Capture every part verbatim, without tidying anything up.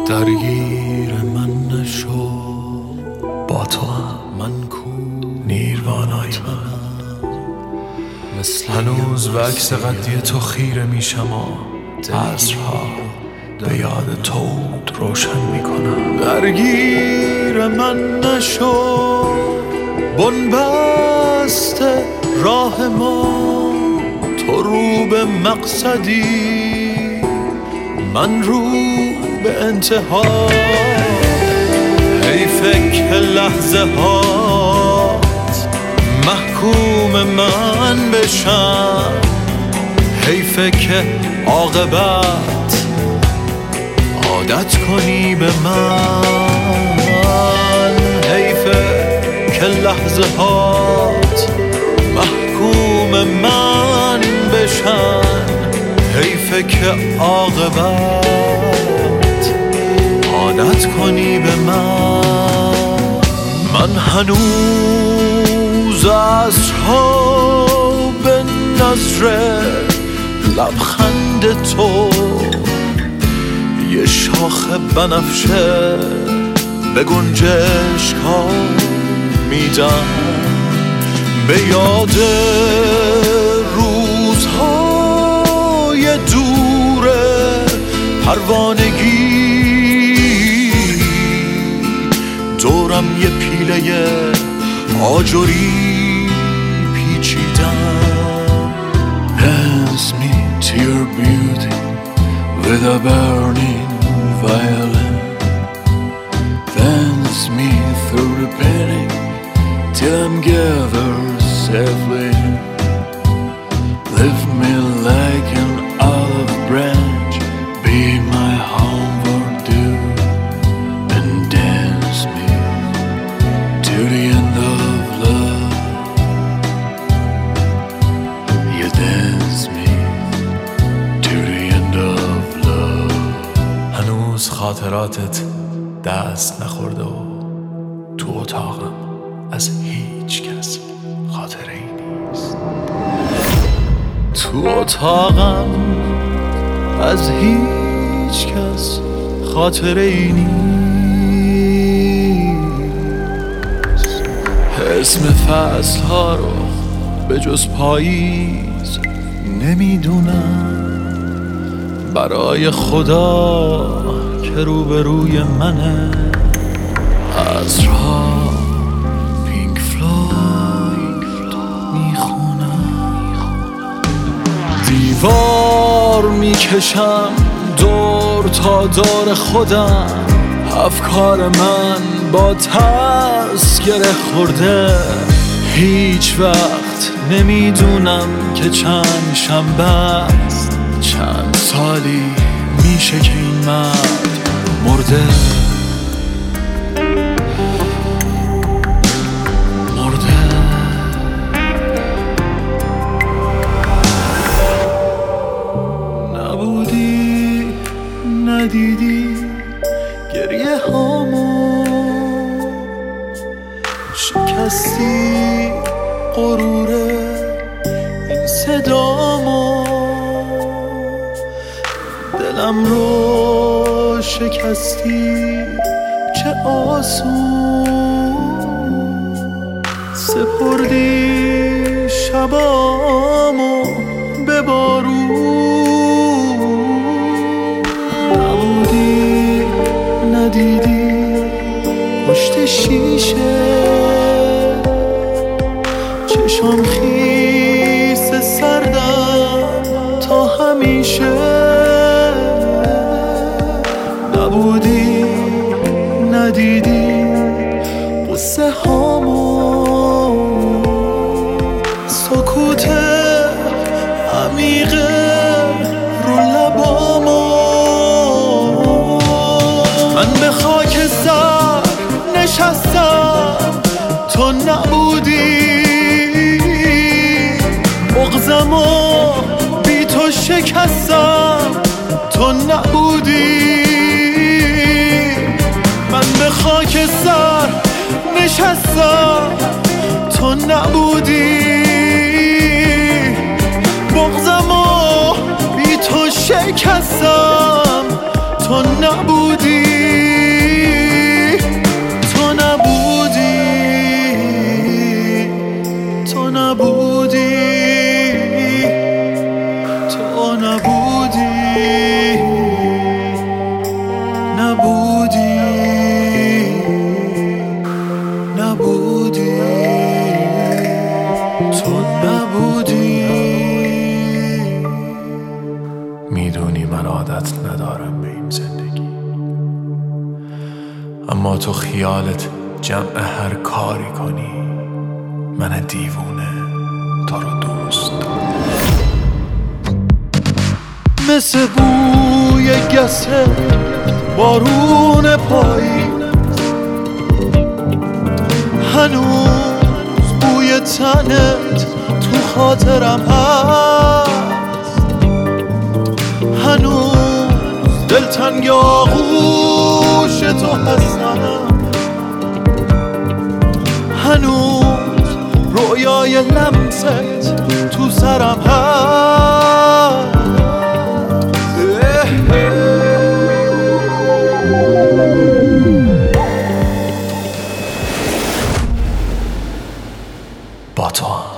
درگیر من نشو، با تو هم من کو نیروانای من. هنوز و عکس قدی تو خیره میشم و عصرها به یاد تو روشن میکنم. درگیر من نشو، بنبسته راه ما، تو رو به مقصدی، من رو به انتها. حیفه که لحظه هات محکوم من بشن، حیفه که عاقبت عادت کنی به من. حیفه که لحظه هات محکوم من بشن، حیفه که عاقبت عادت کنی به من. من هنوز عصرها به نظر لبخند تو، یه شاخ بنفشه به گنجشک ها میدم، به یاد روزهای دور پروانگی. دورم یه پیله آجوری پیچیدم. Dance me to your beauty with a burning violin. Dance me through the painting till I'm gathered safely. Lift me like an olive branch, be my homeward dew, and dance me to the end of love. You dance me to the end of love. هنوز خاطراتت دست نخورده و تو اتاقم از هیچ کس خاطره ای نیست. تو اتاقم از هیچ کس خاطره ای نیست. اسم فصل ها رو به جز پاییز نمیدونم. برای خدا که روبروی منه، عصرها پینک فلوید میخونم. دیوار میکشم دور تا دور خودم، افکار من با ترس گره خورده. هیچ وقت نمیدونم که چند شنبه است، چند سالی میشه که این مرد مرده. مرده. نبودی، ندیدی گریه هامو، شکستی غروره این صدامو، دلم رو شکستی چه آسون. سپردی شبامو به بارون. نبودی، ندیدی پشت شیشه، چشام خیس سردم تا همیشه. نبودی، ندیدی قصه هامو، سکوت عمیقه رو لبامو. من به خاک سر نشستم تو نبودی، بغضمو بی تو شکستم تو نبودی. من به خاک سر نشستم تو نبودی، بغضمو بی تو شکستم تو نبودی. نبودی، تو نبودی، نبودی، نبودی، تو نبودی. میدونی من عادت ندارم به این زندگی، اما تو خیالت جمع هر کاری کنی. من دیوونه تو رو دوست دارم، مثل بوی گسه بارون پاییز، هنوز بوی تنت تو خاطرم هست، هنوز دلتنگ آغوش تو هستم، هنوز رویای لمست تو سرم هست. با تو هم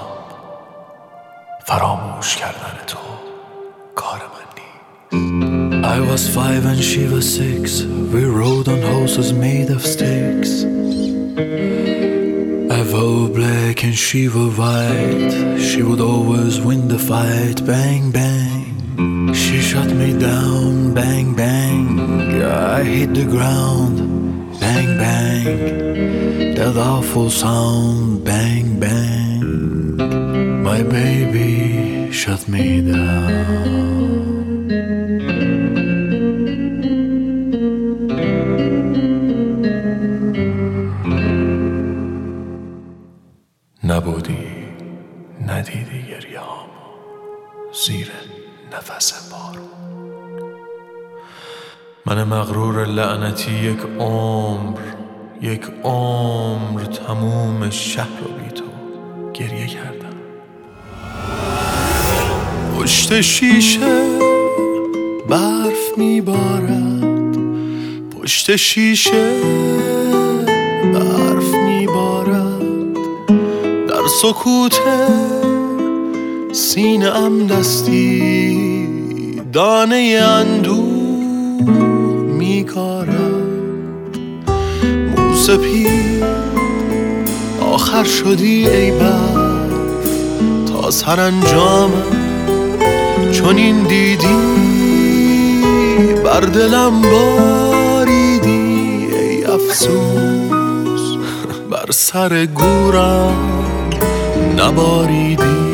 فراموش کردن تو کار من نیست. I was five and she was six. We rode on horses made of sticks. I wore black and she wore white. She would always win the fight. Bang bang, she shot me down. Bang bang, I hit the ground. Bang bang, that awful sound. Bang bang, my baby shut me down. نبودی، ندیدی گریه‌هامو زیر نفس بارون. من مغرور لعنتی یک عمر، یک عمر تموم شهر رو بی تو گریه کردم. پشت شیشه برف میبارد، پشت شیشه برف میبارد، در سکوت سینه ام دستی دانه اندوه میکارد. موسپید آخر شدی ای برف، تا سرانجامم چون این دیدی بر دلم باریدی. ای افسوس بر سر گورم نباریدی.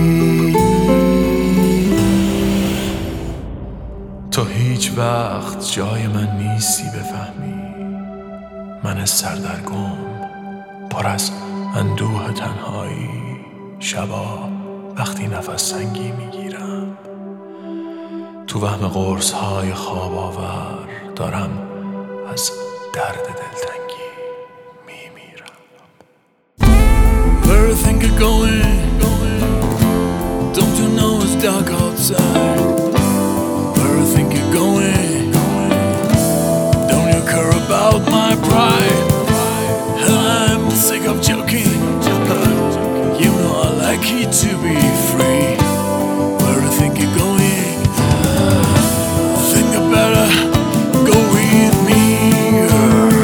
تو هیچ وقت جای من نیستی بفهمی. من سردرگم پر از اندوه تنهایی، شبا وقتی نفس تنگی میگیرم تو وهم قرص های خواب آور دارم از درد دلتنگی میمیرم. Where you think you're going? Don't you know it's dark outside? Where you think you're going? Don't you care about my pride? And I'm sick of joking. You know I like it to be free. Where you think you're going? Think you better go with me, girl.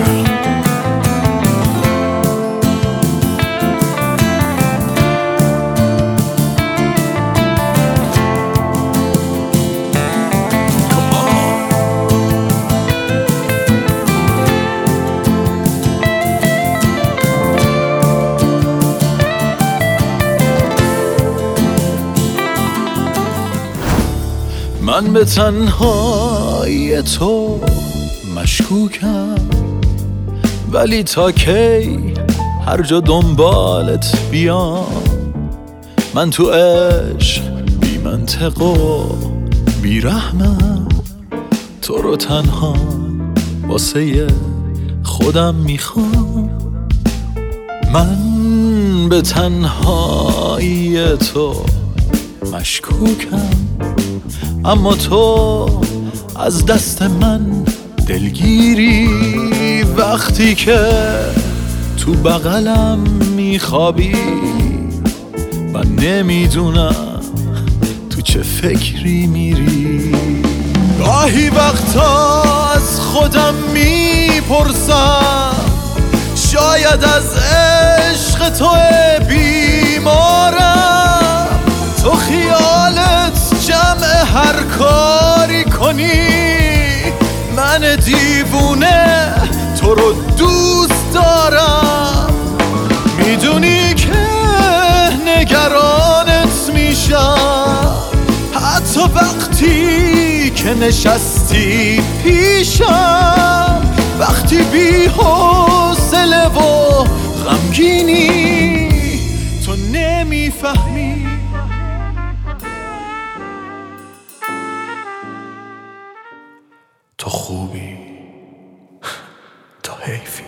Come on. من به تنهایی تو مشکوکم، ولی تا کی هر جا دنبالت بیام؟ من تو عشق بی منطق و بی رحمم، تو رو تنها واسه خودم میخوام. من به تنهایی تو مشکوکم، اما تو از دست من دلگیری. وقتی که تو بغلم میخوابی نمیدونم تو چه فکری میری. گاهی وقتا از خودم میپرسم شاید از عشق تو بیمارم. تو خیالت جمع هر کاری کنی، من دیوونه تو رو دوست دارم. میدونی که نگرانت میشم حتی وقتی که نشستی پیشم، وقتی بی حوصله و غمگینی تو نمیفهمی. تو خوبی، تو حیفی.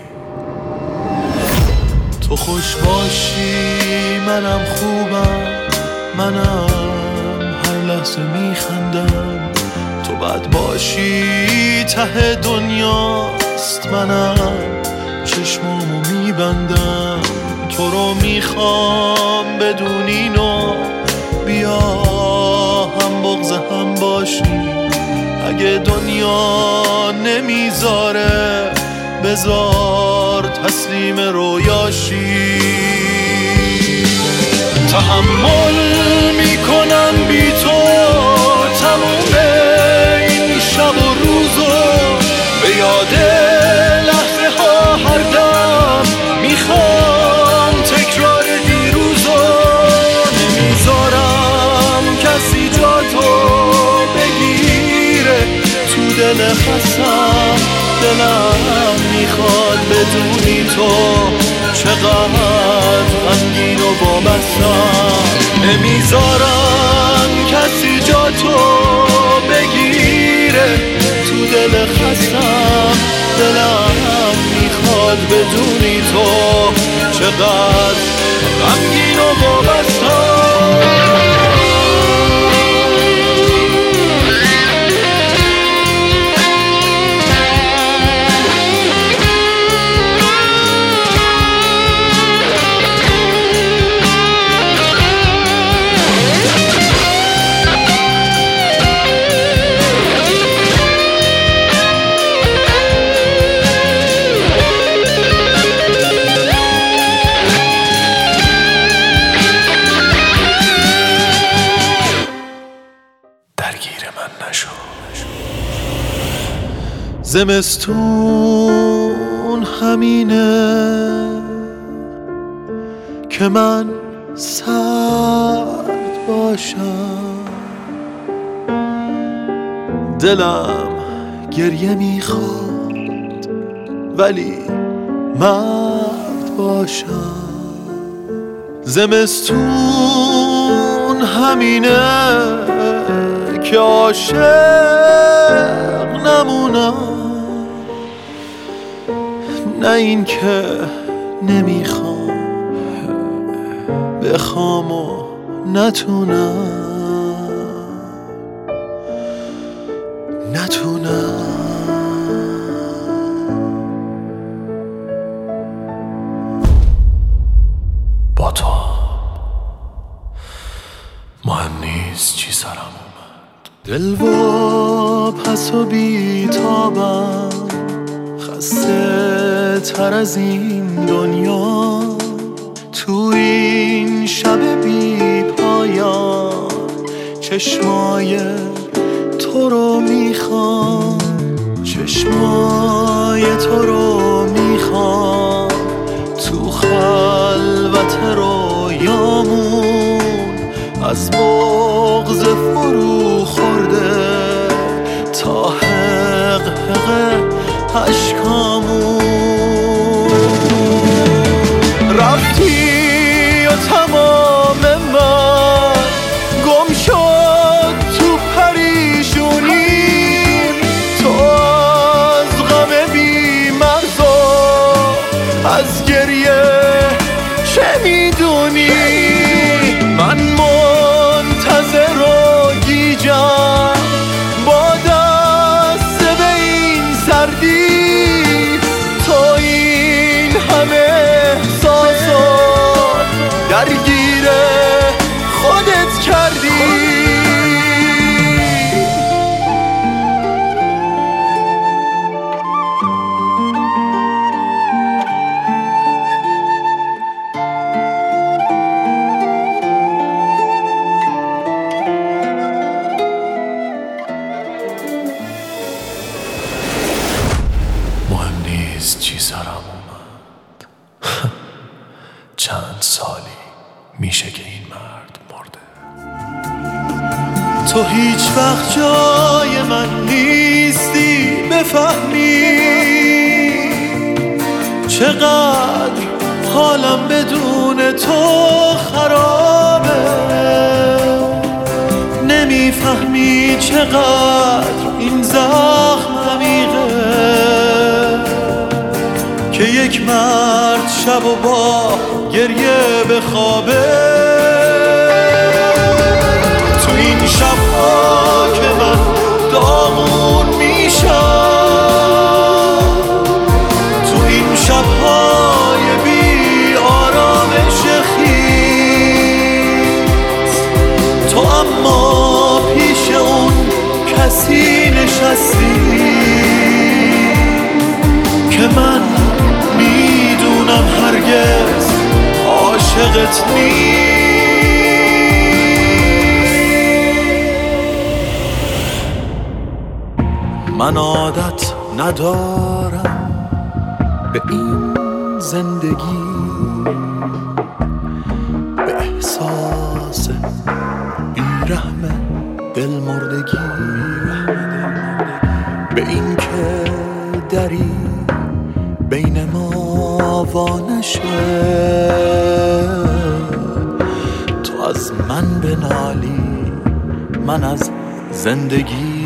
تو خوش باشی منم خوبم، منم هر لحظه میخندم. تو بد باشی ته دنیاست، منم چشمامو میبندم. تو رو میخوام بدونی نو بیا هم بغض هم باشی. اگه دنیا نمیذاره بذار تسلیم رویاشی. تحمل میکنم بی تو تموم این شب و روزو، به یاد لحظه ها هر دم میخوام تکرار دیروزو. نمیذارم کسی جا تو بگیره تو دل خستم. دلم میخواد بدونی تو چقدر غمگین و وابستم. نمیذارم کسی جا تو بگیره تو دل خستم. دلم میخواد بدونی تو چقدر غمگین و وابستم. زمستون همینه که من سرد باشم، دلم گریه میخواد ولی مرد باشم. زمستون همینه که عاشق نمونم، نه این که نمیخوام بخوام و نتونم نتونم. با تو مهم نیست چی سرم اومد. دل و پس و بیتابم، خسته تر از این دنیا. تو این شب بی پایان چشمای تو رو میخوام، چشمای تو رو میخوام. تو خلوت رویامون از بغض فرو خورده تا حقحق اشکامون. رفتی و تمام من گم شد تو پریشونی. تو از غم بی مرزا از گریه تو هیچ وقت جای من نیستی بفهمی چقدر حالم بدون تو خرابه. نمیفهمی چقدر این زخم عمیقه که یک مرد شب و با گریه بخوابه. تو این شبها که من داغون میشم، تو این شبهای بی آرامش خیز، تو اما پیش اون کسی نشستی که من میدونم هرگز عاشقت نیست. من عادت ندارم به این زندگی، به احساس بیرحم دلمردگی، به این که دری بین ما وانشه تو از من بنالی من از زندگی.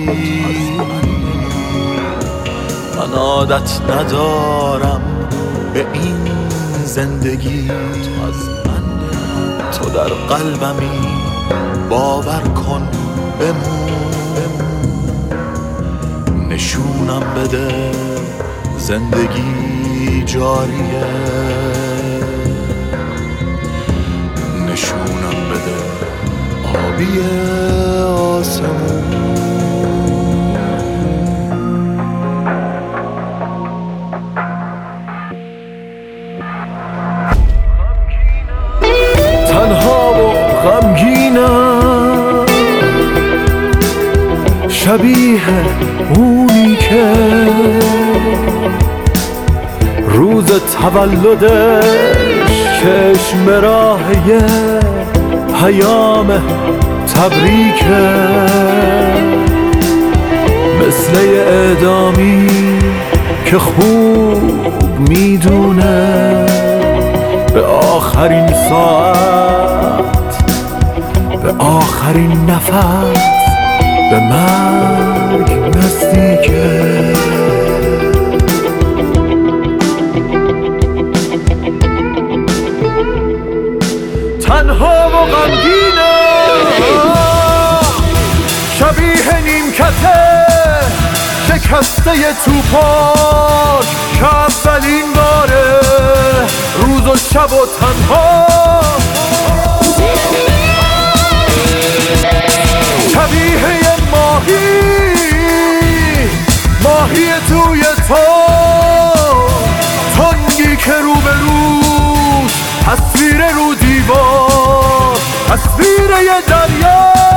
من عادت ندارم به این زندگی، تو از من تو در قلبمی باور کن بمون، نشونم بده زندگی جاریه، نشونم بده آبی آسمون. تنها و غمگینم شبیه اونی که روز تولدش چشم راهی پیام تبریکه، مثل اعدامی که خوب میدونه به آخرین ساعت، به آخرین نفس، به مرگ نزدیکه. تنها و غمگینم شبیه نیمکته شکسته توپاک که اولین باره روز و شب و تنها، شبیه یه ماهی ماهی توی تو تنگی که رو به روز تصویر رو دیوار، تصویر یه دریا.